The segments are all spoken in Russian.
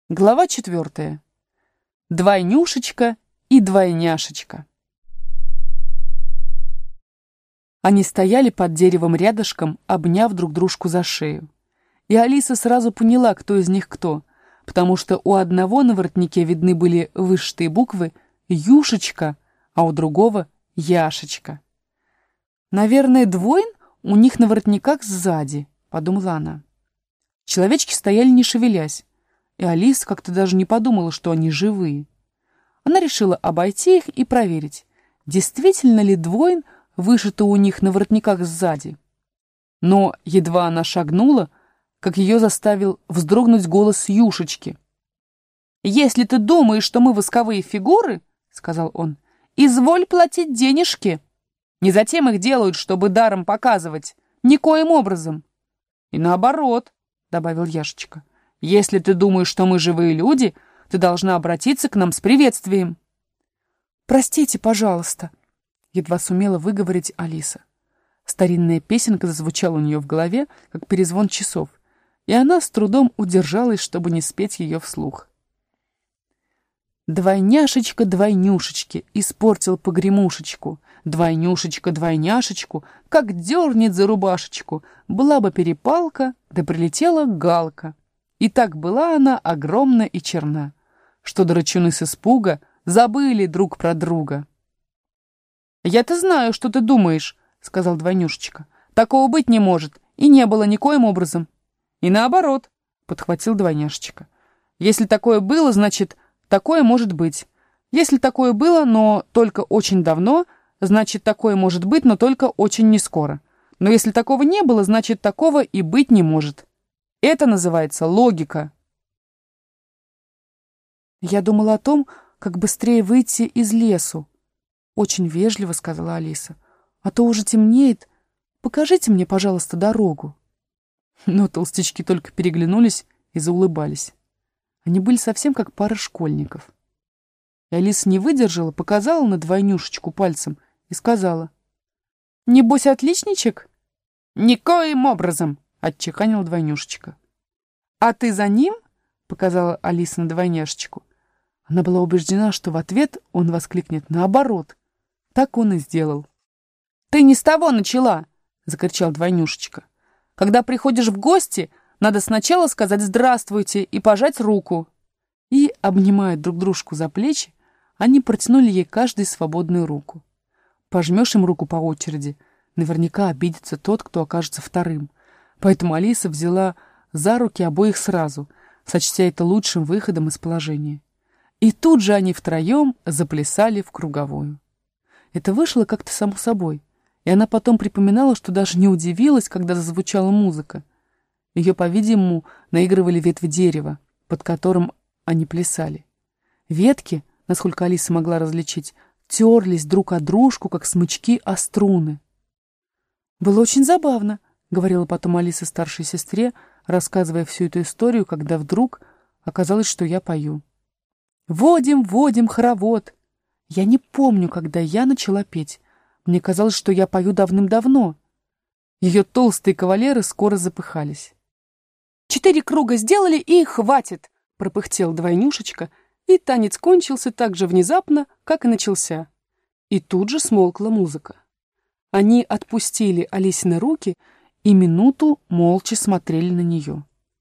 Глава 4. Двойнюшечка и двойняшечка. Они стояли под деревом рядышком, обняв друг дружку за шею. И Алиса сразу поняла, кто из них кто, потому что у одного на воротнике видны были вышитые буквы «Юшечка», а у другого «Яшечка». «Наверное, двоин у них на воротниках сзади», — подумала она. Человечки стояли не шевелясь, и Алиса как-то даже не подумала, что они живые. Она решила обойти их и проверить, действительно ли двоин вышито у них на воротниках сзади. Но едва она шагнула, как ее заставил вздрогнуть голос Юшечки. «Если ты думаешь, что мы восковые фигуры, — сказал он, — изволь платить денежки. Не затем их делают, чтобы даром показывать, никоим образом. И наоборот, — добавил Яшечка, — если ты думаешь, что мы живые люди, ты должна обратиться к нам с приветствием». «Простите, пожалуйста», — едва сумела выговорить Алиса. Старинная песенка зазвучала у нее в голове, как перезвон часов, и она с трудом удержалась, чтобы не спеть ее вслух. «Двойняшечка двойнюшечки испортил погремушечку, двойнюшечка двойняшечку, как дернет за рубашечку, была бы перепалка, да прилетела галка. И так была она огромна и черна, что драчуны с испуга забыли друг про друга». «Я-то знаю, что ты думаешь», — сказал двойнюшечка. «Такого быть не может, и не было никоим образом». «И наоборот», — подхватил двойняшечка. «Если такое было, значит, такое может быть. Если такое было, но только очень давно, значит, такое может быть, но только очень нескоро. Но если такого не было, значит, такого и быть не может. Это называется логика». «Я думала о том, как быстрее выйти из лесу», — очень вежливо сказала Алиса. «А то уже темнеет. Покажите мне, пожалуйста, дорогу». Но толстячки только переглянулись и заулыбались. Они были совсем как пара школьников. И Алиса не выдержала, показала на двойнюшечку пальцем и сказала: «Небось, отличничек?» «Никоим образом», — отчеканил двойнюшечка. «А ты за ним?» — показала Алиса на двойняшечку. Она была убеждена, что в ответ он воскликнет наоборот. Так он и сделал. «Ты не с того начала!» — закричал двойнюшечка. «Когда приходишь в гости, надо сначала сказать «здравствуйте» и пожать руку». И, обнимая друг дружку за плечи, они протянули ей каждый свободную руку. Пожмешь им руку по очереди, наверняка обидится тот, кто окажется вторым. Поэтому Алиса взяла за руки обоих сразу, сочтя это лучшим выходом из положения. И тут же они втроем заплясали в круговую. Это вышло как-то само собой, и она потом припоминала, что даже не удивилась, когда зазвучала музыка. Ее, по-видимому, наигрывали ветви дерева, под которым они плясали. Ветки, насколько Алиса могла различить, терлись друг о дружку, как смычки о струны. «Было очень забавно», — говорила потом Алиса старшей сестре, рассказывая всю эту историю, когда вдруг оказалось, что я пою. «Водим, водим хоровод». Я не помню, когда я начала петь. Мне казалось, что я пою давным-давно. Ее толстые кавалеры скоро запыхались. «4 круга сделали, и хватит!» — пропыхтел двойнюшечка, и танец кончился так же внезапно, как и начался. И тут же смолкла музыка. Они отпустили Алисины руки и минуту молча смотрели на нее.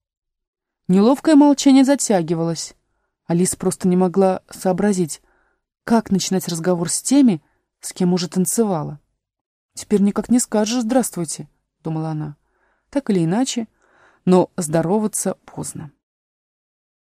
Неловкое молчание затягивалось. Алиса просто не могла сообразить, как начинать разговор с теми, с кем уже танцевала. «Теперь никак не скажешь «здравствуйте», — думала она. Так или иначе, но здороваться поздно.